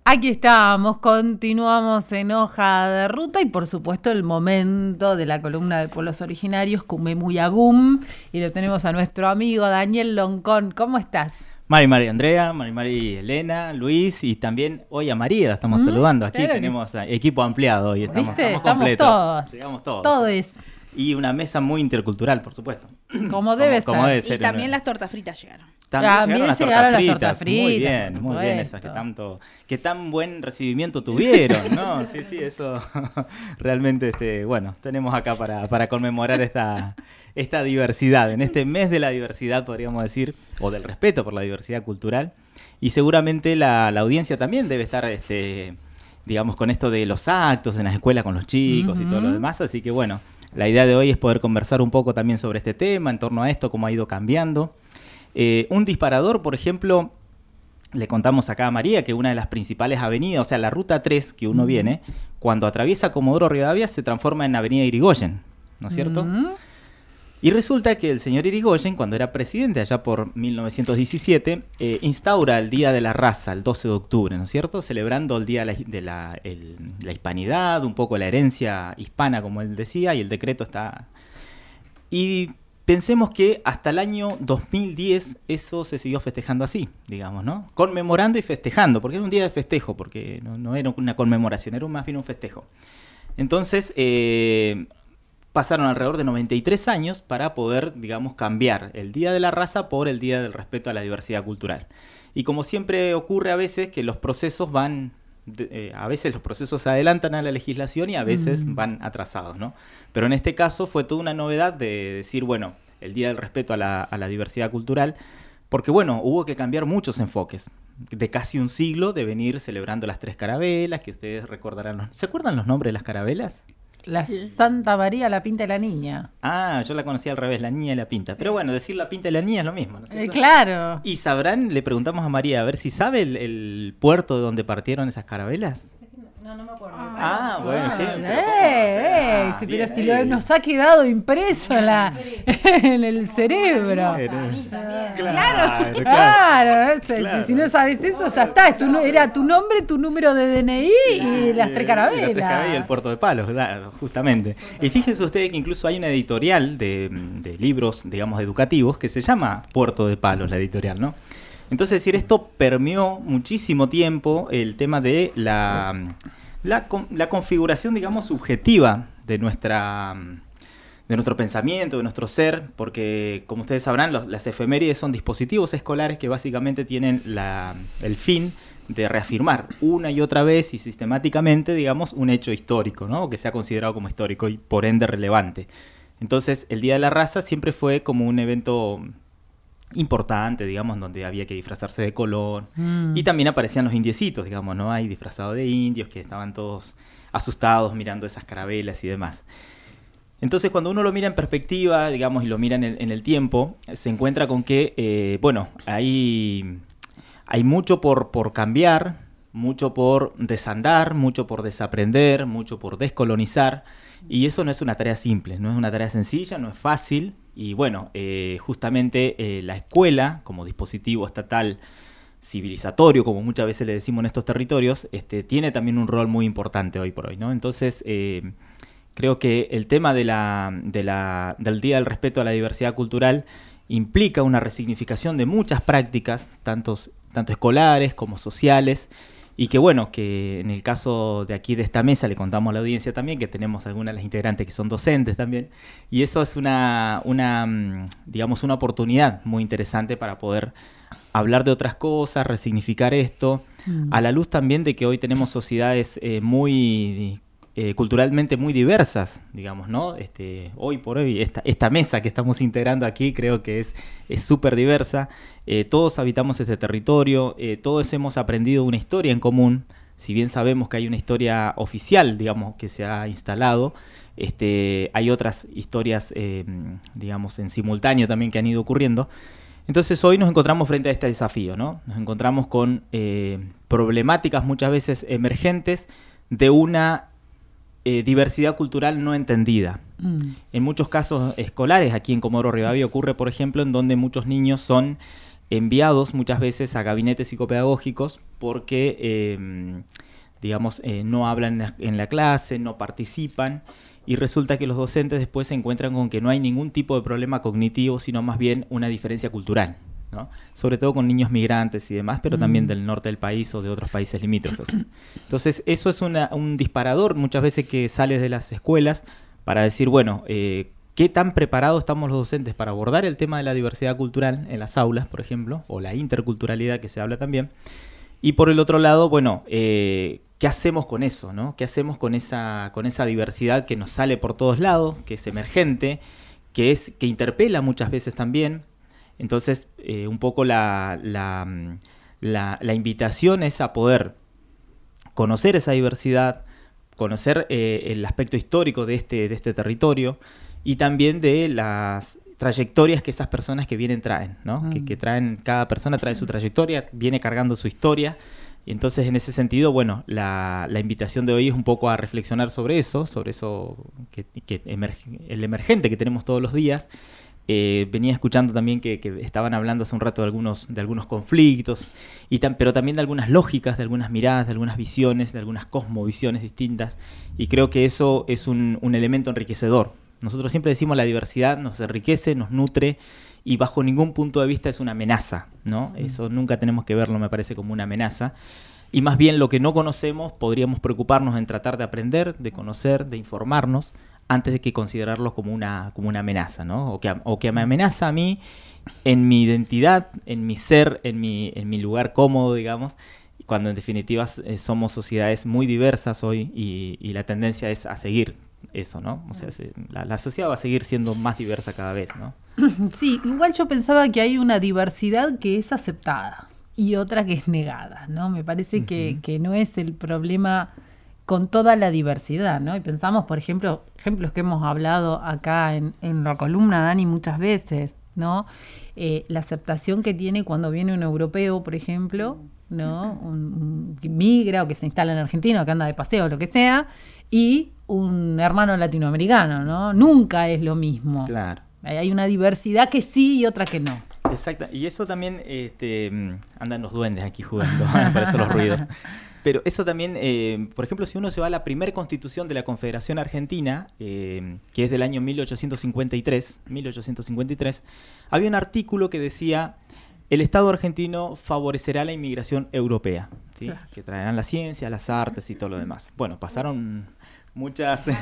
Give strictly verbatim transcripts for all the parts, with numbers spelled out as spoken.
Aquí estamos, continuamos en Hoja de Ruta y por supuesto el momento de la columna de pueblos originarios, Kumemuyagum, y lo tenemos a nuestro amigo Daniel Loncón. ¿Cómo estás? Mari Mari Andrea, Mari Mari Elena, Luis y también hoy a María la estamos mm, saludando. Aquí claro tenemos que... equipo ampliado hoy, estamos, estamos, estamos completos. Todos. Llegamos todos. Todos. Y una mesa muy intercultural, por supuesto. Como debe como, ser. Como debe ser. Y también una... las tortas fritas llegaron. También, también llegaron, las, llegaron tortas las fritas. tortas fritas. Muy bien, muy bien esas que tanto, que tan buen recibimiento tuvieron, ¿no? Sí, sí, eso realmente, este, bueno, tenemos acá para, para conmemorar esta, esta diversidad, en este mes de la diversidad, podríamos decir, o del respeto por la diversidad cultural. Y seguramente la, la audiencia también debe estar, este, digamos, con esto de los actos en las escuelas con los chicos uh-huh. y todo lo demás, así que bueno, la idea de hoy es poder conversar un poco también sobre este tema, en torno a esto, cómo ha ido cambiando. Eh, un disparador, por ejemplo, le contamos acá a María que una de las principales avenidas, o sea, la ruta tres que uno uh-huh. viene, cuando atraviesa Comodoro Rivadavia se transforma en Avenida Irigoyen, ¿no es cierto? Uh-huh. Y resulta que el señor Irigoyen, cuando era presidente allá por mil novecientos diecisiete, eh, instaura el Día de la Raza, el doce de octubre, ¿no es cierto? Celebrando el Día de, la, de la, el, la Hispanidad, un poco la herencia hispana, como él decía, y el decreto está... Y pensemos que hasta el año dos mil diez eso se siguió festejando así, digamos, ¿no? Conmemorando y festejando, porque era un día de festejo, porque no, no era una conmemoración, era más bien un festejo. Entonces... Eh, pasaron alrededor de noventa y tres años para poder, digamos, cambiar el Día de la Raza por el Día del Respeto a la Diversidad Cultural. Y como siempre ocurre a veces que los procesos van, de, eh, a veces los procesos se adelantan a la legislación y a veces mm. van atrasados, ¿no? Pero en este caso fue toda una novedad de decir, bueno, el Día del Respeto a la, a la Diversidad Cultural, porque bueno, hubo que cambiar muchos enfoques. De casi un siglo de venir celebrando las tres carabelas, que ustedes recordarán. ¿Se acuerdan los nombres de las carabelas? La Santa María, la Pinta y la Niña. Ah, yo la conocía al revés, la Niña y la Pinta. Pero bueno, decir la Pinta y la Niña es lo mismo, ¿no es cierto? Eh, claro. Y sabrán, le preguntamos a María, a ver si sabe el, el puerto de donde partieron esas carabelas. No, no me acuerdo. Ah, bueno, ah, ¿qué? Pero, eh, ah, sí, bien, pero si lo, nos ha quedado impreso en, la, en el cerebro. Claro, claro, claro, claro. Si no sabes eso, ya está. Es tu, era tu nombre, tu número de D N I y las tres carabelas. Las tres carabelas y el puerto de Palos, claro, justamente. Y fíjense ustedes que incluso hay una editorial de, de libros, digamos, educativos que se llama Puerto de Palos, la editorial, ¿no? Entonces, es decir, esto permeó muchísimo tiempo el tema de la, la, la configuración, digamos, subjetiva de nuestra, de nuestro pensamiento, de nuestro ser, porque, como ustedes sabrán, los, las efemérides son dispositivos escolares que básicamente tienen la, el fin de reafirmar una y otra vez y sistemáticamente, digamos, un hecho histórico, ¿no? O que sea considerado como histórico y, por ende, relevante. Entonces, el Día de la Raza siempre fue como un evento importante, digamos, donde había que disfrazarse de color. Mm. Y también aparecían los indiecitos, digamos, ¿no? Hay disfrazados de indios que estaban todos asustados mirando esas carabelas y demás. Entonces, cuando uno lo mira en perspectiva, digamos, y lo mira en el, en el tiempo, se encuentra con que, eh, bueno, hay, hay mucho por, por cambiar, mucho por desandar, mucho por desaprender, mucho por descolonizar, y eso no es una tarea simple, no es una tarea sencilla, no es fácil. Y bueno, eh, justamente eh, la escuela, como dispositivo estatal civilizatorio, como muchas veces le decimos en estos territorios, este, tiene también un rol muy importante hoy por hoy, ¿no? Entonces, eh, creo que el tema de la, de la, del Día del Respeto a la Diversidad Cultural implica una resignificación de muchas prácticas, tantos, tanto escolares como sociales, y que bueno, que en el caso de aquí de esta mesa le contamos a la audiencia también que tenemos algunas de las integrantes que son docentes también, y eso es una, una digamos, una oportunidad muy interesante para poder hablar de otras cosas, resignificar esto, mm. a la luz también de que hoy tenemos sociedades eh, muy... Eh, culturalmente muy diversas, digamos, ¿no? Este, hoy por hoy, esta, esta mesa que estamos integrando aquí creo que es es súper diversa. Eh, todos habitamos este territorio, eh, todos hemos aprendido una historia en común, si bien sabemos que hay una historia oficial, digamos, que se ha instalado, este, hay otras historias, eh, digamos, en simultáneo también que han ido ocurriendo. Entonces hoy nos encontramos frente a este desafío, ¿no? Nos encontramos con eh, problemáticas muchas veces emergentes de una Eh, diversidad cultural no entendida. Mm. En muchos casos escolares, aquí en Comodoro Rivadavia ocurre, por ejemplo, en donde muchos niños son enviados muchas veces a gabinetes psicopedagógicos porque, eh, digamos, eh, no hablan en la, en la clase, no participan, y resulta que los docentes después se encuentran con que no hay ningún tipo de problema cognitivo, sino más bien una diferencia cultural, ¿no? Sobre todo con niños migrantes y demás, pero mm. también del norte del país o de otros países limítrofes. Entonces, eso es una, un disparador muchas veces que sale de las escuelas para decir, bueno, eh, ¿qué tan preparados estamos los docentes para abordar el tema de la diversidad cultural en las aulas, por ejemplo, o la interculturalidad que se habla también? Y por el otro lado, bueno, eh, ¿qué hacemos con eso, ¿no? ¿Qué hacemos con esa, con esa diversidad que nos sale por todos lados, que es emergente, que, es, que interpela muchas veces también? Entonces, eh, un poco la, la, la, la invitación es a poder conocer esa diversidad, conocer eh, el aspecto histórico de este, de este territorio y también de las trayectorias que esas personas que vienen traen, ¿no? Mm. Que, que traen, cada persona trae su trayectoria, viene cargando su historia. Y entonces, en ese sentido, bueno, la, la invitación de hoy es un poco a reflexionar sobre eso, sobre eso que, que emerge, el emergente que tenemos todos los días. Eh, venía escuchando también que, que estaban hablando hace un rato de algunos, de algunos conflictos, y tam, pero también de algunas lógicas, de algunas miradas, de algunas visiones, de algunas cosmovisiones distintas, y creo que eso es un, un elemento enriquecedor. Nosotros siempre decimos la diversidad nos enriquece, nos nutre, y bajo ningún punto de vista es una amenaza, ¿no? Mm. Eso nunca tenemos que verlo, me parece, como una amenaza. Y más bien lo que no conocemos podríamos preocuparnos en tratar de aprender, de conocer, de informarnos, antes de que considerarlo como una, como una amenaza, ¿no? O que, o que me amenaza a mí en mi identidad, en mi ser, en mi, en mi lugar cómodo, digamos, cuando en definitiva eh, somos sociedades muy diversas hoy y, y la tendencia es a seguir eso, ¿no? O sea, se, la, la sociedad va a seguir siendo más diversa cada vez, ¿no? Sí, igual yo pensaba que hay una diversidad que es aceptada y otra que es negada, ¿no? Me parece uh-huh. que, que no es el problema con toda la diversidad, ¿no? Y pensamos, por ejemplo, ejemplos que hemos hablado acá en, en la columna, Dani, muchas veces, ¿no? Eh, la aceptación que tiene cuando viene un europeo, por ejemplo, ¿no? Un, un que migra o que se instala en Argentina o que anda de paseo o lo que sea, y un hermano latinoamericano, ¿no? Nunca es lo mismo. Claro. Hay una diversidad que sí y otra que no. Exacto, y eso también, este, andan los duendes aquí jugando, por eso los ruidos. Pero eso también, eh, por ejemplo, si uno se va a la primera constitución de la Confederación Argentina, eh, que es del año mil ochocientos cincuenta y tres, había un artículo que decía: el Estado argentino favorecerá la inmigración europea, ¿sí? Claro. Que traerán la ciencia, las artes y todo lo demás. Bueno, pasaron muchas... ¿Sí?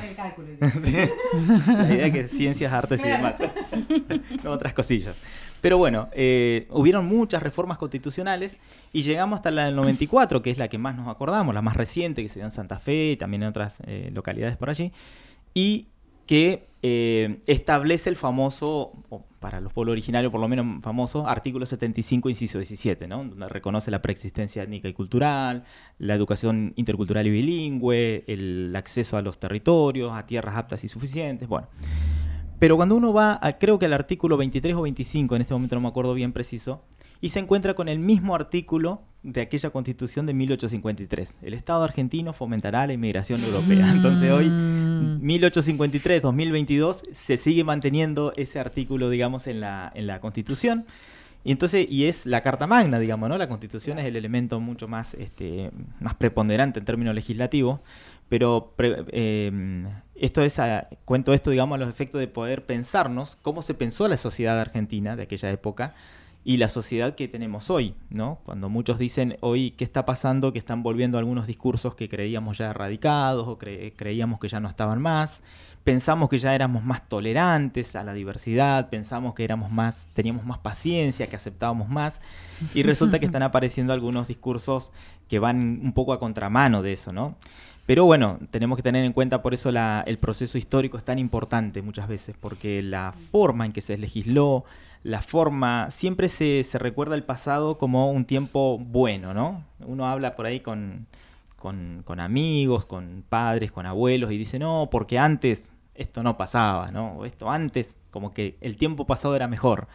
La idea que ciencias, artes y demás. No, otras cosillas. Pero bueno, eh, hubieron muchas reformas constitucionales y llegamos hasta la del noventa y cuatro, que es la que más nos acordamos, la más reciente, que se dio en Santa Fe y también en otras eh, localidades por allí, y que eh, establece el famoso, o para los pueblos originarios por lo menos famoso, artículo setenta y cinco, inciso diecisiete, ¿no? Donde reconoce la preexistencia étnica y cultural, la educación intercultural y bilingüe, el acceso a los territorios, a tierras aptas y suficientes, bueno. Pero cuando uno va, a, creo que al artículo veintitrés o veinticinco, en este momento no me acuerdo bien preciso, y se encuentra con el mismo artículo de aquella Constitución de mil ochocientos cincuenta y tres. El Estado argentino fomentará la inmigración europea. Entonces hoy, mil ochocientos cincuenta y tres, dos mil veintidós, se sigue manteniendo ese artículo, digamos, en la, en la Constitución. Y entonces, y es la Carta Magna, digamos, ¿no? La Constitución es el elemento mucho más, este, más preponderante en términos legislativos. Pero pre, eh, esto es a, cuento esto, digamos, a los efectos de poder pensarnos cómo se pensó la sociedad argentina de aquella época y la sociedad que tenemos hoy, ¿no? Cuando muchos dicen hoy qué está pasando, que están volviendo algunos discursos que creíamos ya erradicados o cre- creíamos que ya no estaban más, pensamos que ya éramos más tolerantes a la diversidad, pensamos que éramos más, teníamos más paciencia, que aceptábamos más, y resulta que están apareciendo algunos discursos que van un poco a contramano de eso, ¿no? Pero bueno, tenemos que tener en cuenta por eso la, el proceso histórico es tan importante muchas veces, porque la forma en que se legisló, la forma, siempre se, se recuerda el pasado como un tiempo bueno, ¿no? Uno habla por ahí con, con, con amigos, con padres, con abuelos y dice, no, porque antes esto no pasaba, ¿no? O esto antes, como que el tiempo pasado era mejor.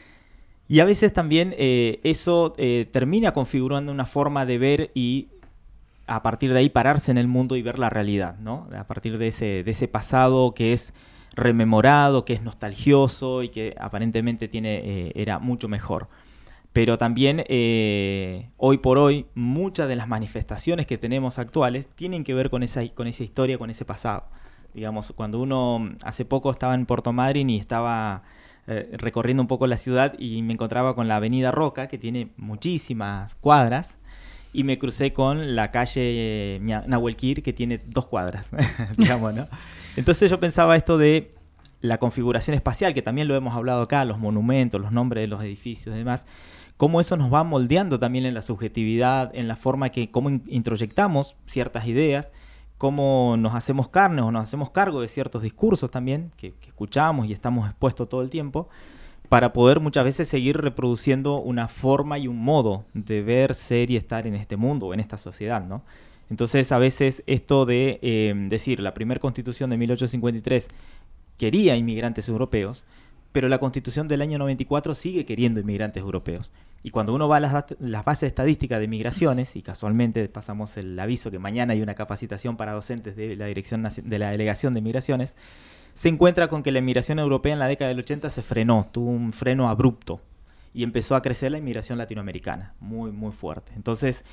Y a veces también eh, eso eh, termina configurando una forma de ver y a partir de ahí pararse en el mundo y ver la realidad, ¿no? A partir de ese, de ese pasado que es rememorado, que es nostalgioso y que aparentemente tiene, eh, era mucho mejor. Pero también eh, hoy por hoy muchas de las manifestaciones que tenemos actuales tienen que ver con esa, con esa historia, con ese pasado. Digamos, cuando uno hace poco estaba en Puerto Madryn y estaba eh, recorriendo un poco la ciudad y me encontraba con la Avenida Roca, que tiene muchísimas cuadras, y me crucé con la calle Nahuelquir, que tiene dos cuadras, digamos, ¿no? Entonces yo pensaba esto de la configuración espacial, que también lo hemos hablado acá, los monumentos, los nombres de los edificios y demás, cómo eso nos va moldeando también en la subjetividad, en la forma que, cómo introyectamos ciertas ideas, cómo nos hacemos carne o nos hacemos cargo de ciertos discursos también, que, que escuchamos y estamos expuestos todo el tiempo, para poder muchas veces seguir reproduciendo una forma y un modo de ver, ser y estar en este mundo o en esta sociedad, ¿no? Entonces, a veces esto de eh, decir, la primera constitución de mil ochocientos cincuenta y tres quería inmigrantes europeos, pero la Constitución del año noventa y cuatro sigue queriendo inmigrantes europeos. Y cuando uno va a las, las bases estadísticas de migraciones, y casualmente pasamos el aviso que mañana hay una capacitación para docentes de la, dirección, de la Delegación de Migraciones, se encuentra con que la inmigración europea en la década del ochenta se frenó, tuvo un freno abrupto, y empezó a crecer la inmigración latinoamericana, muy, muy fuerte. Entonces,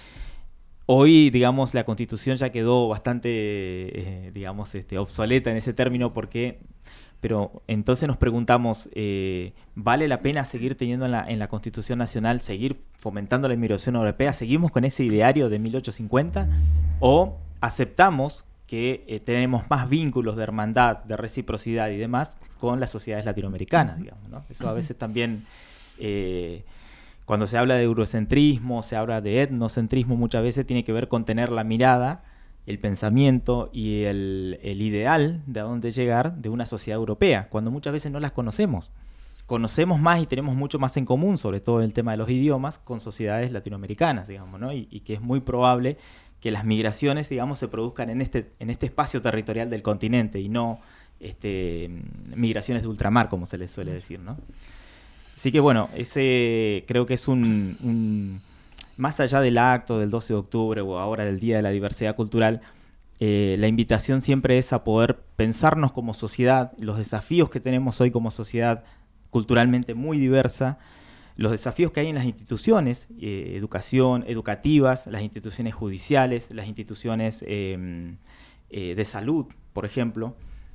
hoy, digamos, la Constitución ya quedó bastante, eh, digamos, este, obsoleta en ese término porque... Pero entonces nos preguntamos, eh, ¿vale la pena seguir teniendo en la, en la Constitución Nacional, seguir fomentando la inmigración europea? ¿Seguimos con ese ideario de mil ochocientos cincuenta? ¿O aceptamos que eh, tenemos más vínculos de hermandad, de reciprocidad y demás con las sociedades latinoamericanas, digamos, ¿no? Eso a veces también, eh, cuando se habla de eurocentrismo, se habla de etnocentrismo, muchas veces tiene que ver con tener la mirada, el pensamiento y el, el ideal de a dónde llegar de una sociedad europea, cuando muchas veces no las conocemos. Conocemos más y tenemos mucho más en común, sobre todo el tema de los idiomas, con sociedades latinoamericanas, digamos, ¿no? Y, y que es muy probable que las migraciones, digamos, se produzcan en este, en este espacio territorial del continente y no este, migraciones de ultramar, como se les suele decir, ¿no? Así que bueno, ese creo que es un... un más allá del acto del doce de octubre o ahora del Día de la Diversidad Cultural, eh, la invitación siempre es a poder pensarnos como sociedad, los desafíos que tenemos hoy como sociedad culturalmente muy diversa, los desafíos que hay en las instituciones, eh, educación, educativas, las instituciones judiciales, las instituciones eh, eh, de salud, por ejemplo.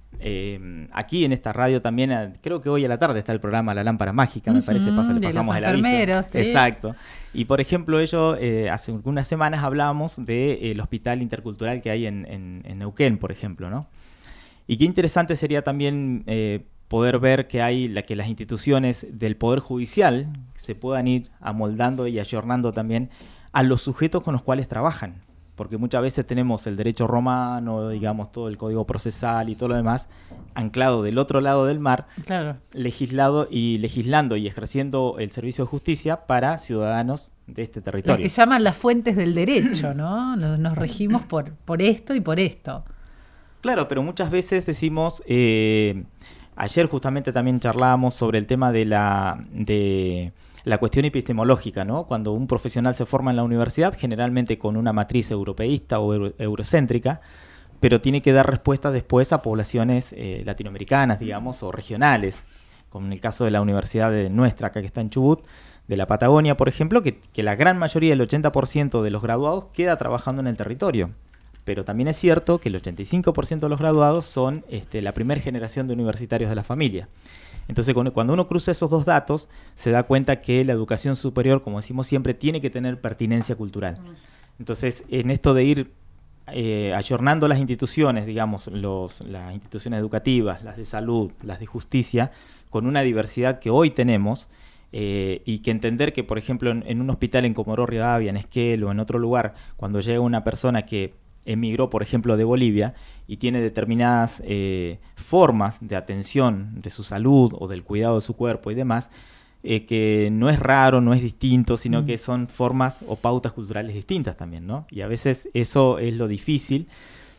Eh, aquí en esta radio también, creo que hoy a la tarde está el programa La Lámpara Mágica, me uh-huh, parece, paso, le pasamos el aviso. ¿Sí? Exacto. Y por ejemplo, ellos eh, hace unas semanas hablábamos del de, hospital intercultural que hay en, en, en Neuquén, por ejemplo, ¿no? Y qué interesante sería también eh, poder ver que hay la, que las instituciones del Poder Judicial se puedan ir amoldando y ayornando también a los sujetos con los cuales trabajan. Porque muchas veces tenemos el derecho romano, digamos, todo el código procesal y todo lo demás, anclado del otro lado del mar, claro, legislado y legislando y ejerciendo el servicio de justicia para ciudadanos de este territorio. Lo que llaman las fuentes del derecho, ¿no? Nos, nos regimos por, por esto y por esto. Claro, pero muchas veces decimos... Eh, ayer justamente también charlábamos sobre el tema de la... de la cuestión epistemológica, ¿no? Cuando un profesional se forma en la universidad, generalmente con una matriz europeísta o euro, eurocéntrica, pero tiene que dar respuesta después a poblaciones eh, latinoamericanas, digamos, o regionales, como en el caso de la universidad de nuestra, acá que está en Chubut, de la Patagonia, por ejemplo, que, que la gran mayoría, el ochenta por ciento de los graduados, queda trabajando en el territorio. Pero también es cierto que el ochenta y cinco por ciento de los graduados son este, la primera generación de universitarios de la familia. Entonces, cuando uno cruza esos dos datos, se da cuenta que la educación superior, como decimos siempre, tiene que tener pertinencia cultural. Entonces, en esto de ir eh, ayornando las instituciones, digamos, los, las instituciones educativas, las de salud, las de justicia, con una diversidad que hoy tenemos, eh, y que entender que, por ejemplo, en, en un hospital en Comodoro Rivadavia, en Esquel o en otro lugar, cuando llega una persona que emigró, por ejemplo, de Bolivia y tiene determinadas eh, formas de atención de su salud o del cuidado de su cuerpo y demás, eh, que no es raro, no es distinto, sino mm. que son formas o pautas culturales distintas también, ¿no? Y a veces eso es lo difícil,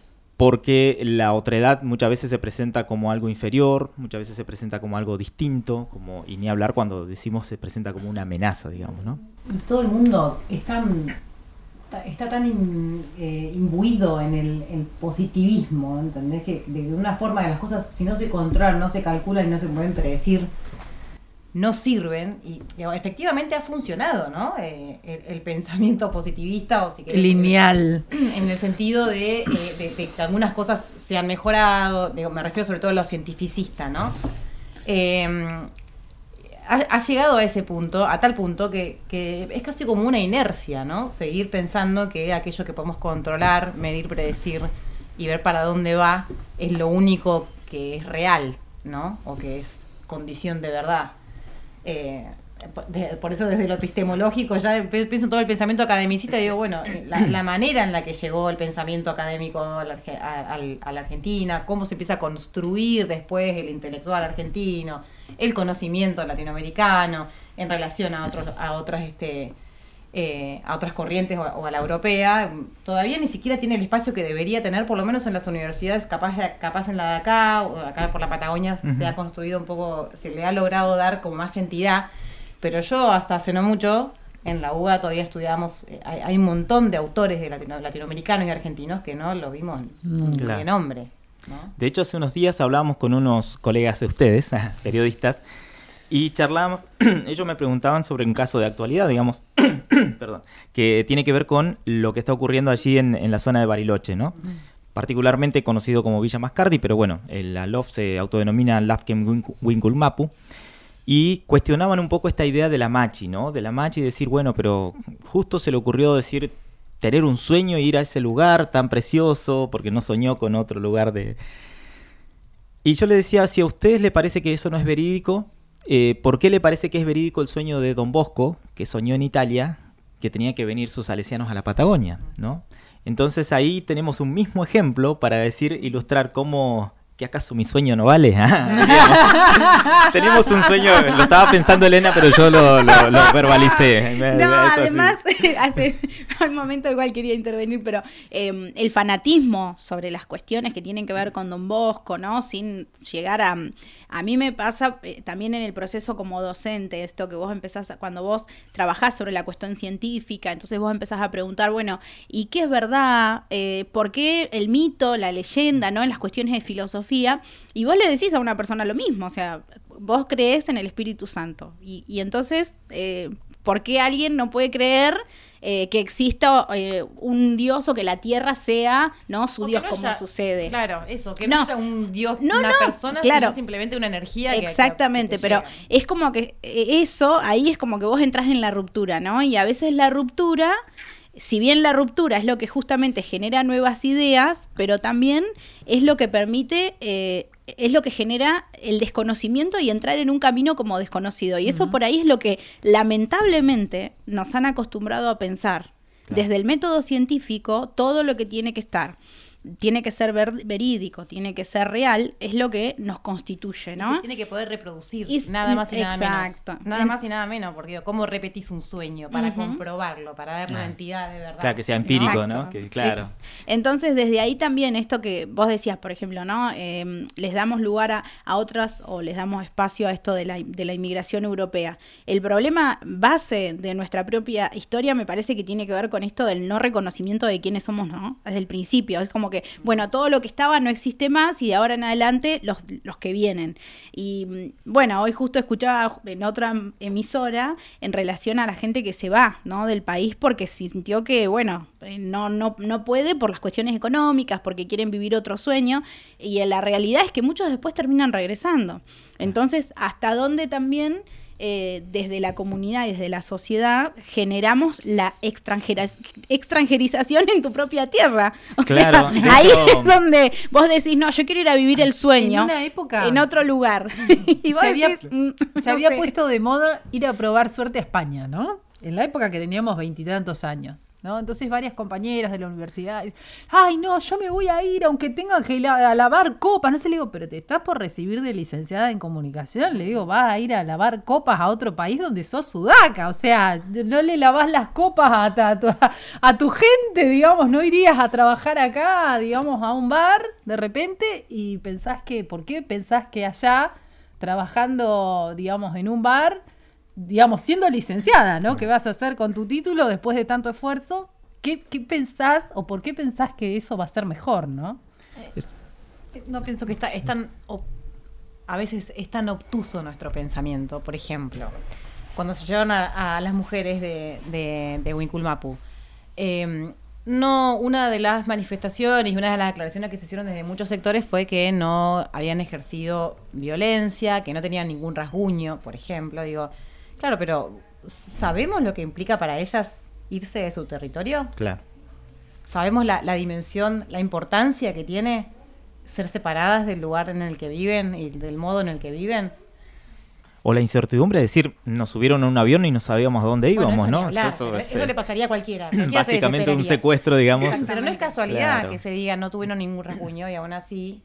porque la otredad muchas veces se presenta como algo inferior, muchas veces se presenta como algo distinto, como, y ni hablar cuando decimos se presenta como una amenaza, digamos, ¿no? Todo el mundo está... está tan in, eh, imbuido en el, el positivismo, ¿entendés? Que de una forma que las cosas, si no se controlan, no se calculan y no se pueden predecir, no sirven, y digamos, efectivamente ha funcionado, ¿no? Eh, el, el pensamiento positivista, o si querés, lineal, en el sentido de, eh, de, de que algunas cosas se han mejorado, digo, me refiero sobre todo a los cientificistas, ¿no? Eh, ha, ha llegado a ese punto, a tal punto que, que es casi como una inercia, ¿no? Seguir pensando que aquello que podemos controlar, medir, predecir y ver para dónde va es lo único que es real, ¿no? O que es condición de verdad. Eh, de, por eso desde lo epistemológico ya pienso en todo el pensamiento academicista y digo, bueno, la, la manera en la que llegó el pensamiento académico a la, a, a la Argentina, cómo se empieza a construir después el intelectual argentino, el conocimiento latinoamericano en relación a otros a otras este eh, a otras corrientes o a, o a la europea, todavía ni siquiera tiene el espacio que debería tener, por lo menos en las universidades, capaz de, capaz en la de acá, o acá por la Patagonia uh-huh. se ha construido un poco, se le ha logrado dar como más entidad, pero yo hasta hace no mucho, en la U B A todavía estudiamos, eh, hay, hay un montón de autores de latino, latinoamericanos y argentinos que no lo vimos mm, claro. de nombre, ¿no? De hecho, hace unos días hablábamos con unos colegas de ustedes, periodistas, y charlábamos, ellos me preguntaban sobre un caso de actualidad, digamos, perdón, que tiene que ver con lo que está ocurriendo allí en, en la zona de Bariloche, ¿no? Uh-huh. Particularmente conocido como Villa Mascardi, pero bueno, la L O F se autodenomina Lafken Winkulmapu, y cuestionaban un poco esta idea de la machi, ¿no? De la machi, decir, bueno, pero justo se le ocurrió decir, tener un sueño e ir a ese lugar tan precioso, porque no soñó con otro lugar de... Y yo le decía, si a ustedes les parece que eso no es verídico, Eh, ¿por qué le parece que es verídico el sueño de Don Bosco, que soñó en Italia, que tenía que venir sus salesianos a la Patagonia, ¿no? Entonces ahí tenemos un mismo ejemplo para decir, ilustrar cómo... ¿Que acaso mi sueño no vale? Ah, tenemos un sueño, lo estaba pensando Elena, pero yo lo, lo, lo verbalicé. No, además, hace un momento igual quería intervenir, pero eh, el fanatismo sobre las cuestiones que tienen que ver con Don Bosco, ¿no? Sin llegar a... A mí me pasa eh, también en el proceso como docente, esto que vos empezás, a, cuando vos trabajás sobre la cuestión científica, entonces vos empezás a preguntar, bueno, ¿y qué es verdad? Eh, ¿Por qué el mito, la leyenda, ¿no? En las cuestiones de filosofía? Y vos le decís a una persona lo mismo, o sea, vos creés en el Espíritu Santo. Y, y entonces, eh, ¿por qué alguien no puede creer eh, que exista eh, un Dios o que la tierra sea, ¿no? Su o Dios, no como haya, sucede? Claro, eso, que no, no haya un Dios, no, una no, persona, claro, sino simplemente una energía. Exactamente, que, que, que pero es como que eso, ahí es como que vos entras en la ruptura, ¿no? Y a veces la ruptura... Si bien la ruptura es lo que justamente genera nuevas ideas, pero también es lo que permite, eh, es lo que genera el desconocimiento y entrar en un camino como desconocido. Y eso uh-huh. por ahí es lo que lamentablemente nos han acostumbrado a pensar. Claro. Desde el método científico, todo lo que tiene que estar, tiene que ser ver, verídico, tiene que ser real, es lo que nos constituye, ¿no? Y se tiene que poder reproducir, y, nada más y nada exacto. menos. Nada más y nada menos, porque ¿cómo repetís un sueño? Para uh-huh. comprobarlo, para darle una ah. entidad de verdad. Claro, que sea empírico, Exacto. ¿no? Que, claro. Entonces, desde ahí también esto que vos decías, por ejemplo, ¿no? Eh, les damos lugar a, a otras, o les damos espacio a esto de la, de la inmigración europea. El problema base de nuestra propia historia me parece que tiene que ver con esto del no reconocimiento de quiénes somos, ¿no? Desde el principio. Es como que, bueno, todo lo que estaba no existe más y de ahora en adelante los, los que vienen. Y bueno, hoy justo escuchaba en otra emisora en relación a la gente que se va, ¿no? Del país porque sintió que, bueno, no, no, no puede por las cuestiones económicas, porque quieren vivir otro sueño, y la realidad es que muchos después terminan regresando. Entonces, ¿hasta dónde también... Eh, desde la comunidad y desde la sociedad generamos la extranjera, extranjerización en tu propia tierra? O claro, sea, ahí hecho... es donde vos decís, no, yo quiero ir a vivir el sueño en una época en otro lugar. Y vos se decís, había, mm, se no había sé. puesto de moda ir a probar suerte a España, ¿no? En la época que teníamos veintitantos años, ¿no? Entonces varias compañeras de la universidad, ay no, yo me voy a ir aunque tenga que la, a lavar copas, no sé, le digo, pero te estás por recibir de licenciada en comunicación, le digo, vas a ir a lavar copas a otro país donde sos sudaca, o sea, no le lavás las copas a, a, tu, a, a tu gente, digamos, no irías a trabajar acá, digamos, a un bar de repente y pensás que, ¿por qué pensás que allá, trabajando, digamos, en un bar, digamos, siendo licenciada, ¿no? ¿Qué vas a hacer con tu título después de tanto esfuerzo? ¿Qué, qué pensás o por qué pensás que eso va a ser mejor, no? Es... No pienso que está, es tan op- a veces es tan obtuso nuestro pensamiento. Por ejemplo, cuando se llevaron a, a las mujeres de, de, de Huicul-Mapu, eh, no, una de las manifestaciones y una de las declaraciones que se hicieron desde muchos sectores fue que no habían ejercido violencia, que no tenían ningún rasguño, por ejemplo. Digo, claro, pero ¿sabemos lo que implica para ellas irse de su territorio? Claro. ¿Sabemos la, la dimensión, la importancia que tiene ser separadas del lugar en el que viven y del modo en el que viven? O la incertidumbre de decir, nos subieron a un avión y no sabíamos a dónde íbamos, Bueno, eso ¿no? ni hablar, Eso, pero eso eso le pasaría a cualquiera. Cualquiera se básicamente un desesperaría. secuestro, digamos. Pero no es casualidad Claro. que se diga no tuvieron ningún rasguño y aún así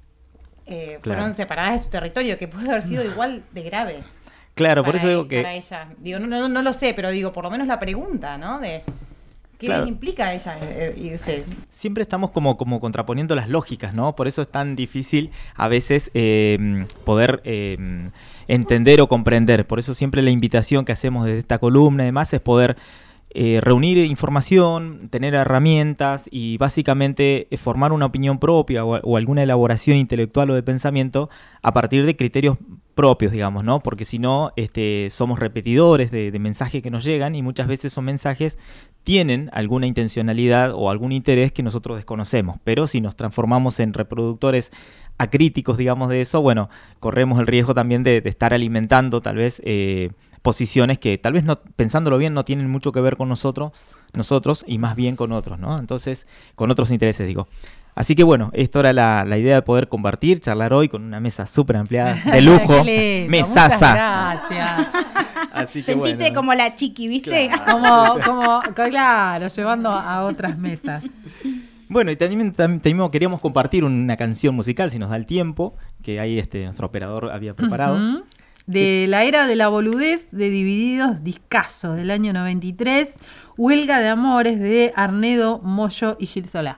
eh, Claro. fueron separadas de su territorio, que puede haber sido igual de grave. Claro, por para eso digo e- que... Para ella. Digo, no, no, no lo sé, pero digo, por lo menos la pregunta, ¿no? De qué Claro. les implica a ella eh, irse. Siempre estamos como, como contraponiendo las lógicas, ¿no? Por eso es tan difícil a veces eh, poder eh, entender o comprender. Por eso siempre la invitación que hacemos desde esta columna, además, es poder eh, reunir información, tener herramientas y básicamente eh, formar una opinión propia o, o alguna elaboración intelectual o de pensamiento a partir de criterios propios, digamos, ¿no? Porque si no, este, somos repetidores de, de mensajes que nos llegan y muchas veces esos mensajes tienen alguna intencionalidad o algún interés que nosotros desconocemos. Pero si nos transformamos en reproductores acríticos, digamos, de eso, bueno, corremos el riesgo también de, de estar alimentando tal vez eh, posiciones que tal vez, no, pensándolo bien, no tienen mucho que ver con nosotros, nosotros y más bien con otros, ¿no? Entonces, con otros intereses, digo. Así que bueno, esto era la, la idea de poder compartir, charlar hoy con una mesa súper ampliada, de lujo, Qué lindo, mesaza. muchas gracias. Así que Sentiste bueno. como la chiqui, ¿viste? Claro. Como, como, claro, llevando a otras mesas. Bueno, y también, también, también queríamos compartir una canción musical, si nos da el tiempo, que ahí este nuestro operador había preparado. Ujú. De la era de la boludez de Divididos Discasos del año noventa y tres, Huelga de Amores de Arnedo, Moyo y Gil Solá.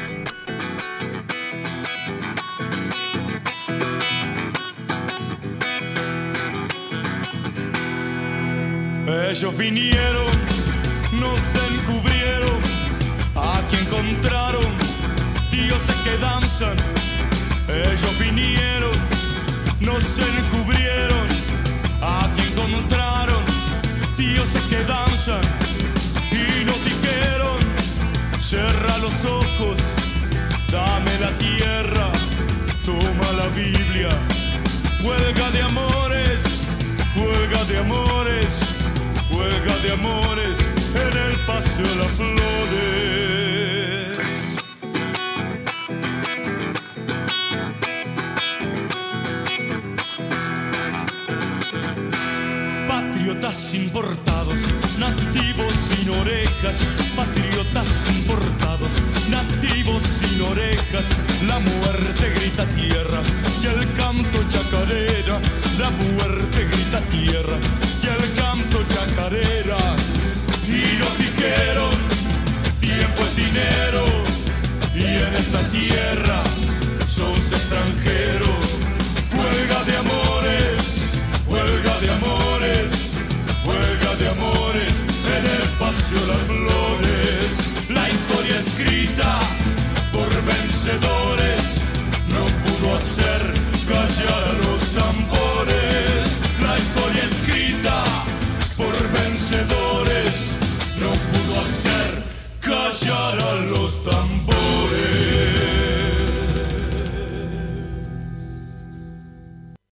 Ellos vinieron, nos encubrieron, aquí encontraron dioses que danzan. Ellos vinieron, nos encubrieron, aquí encontraron dioses que danzan. Y nos dijeron, cierra los ojos, dame la tierra, toma la Biblia. Huelga de amores, huelga de amores, huelga de amores en el Paseo de las Flores. Patriotas importados, nativos sin orejas. Patriotas importados, nativos sin orejas. La muerte grita tierra y el canto chacarera. La muerte grita tierra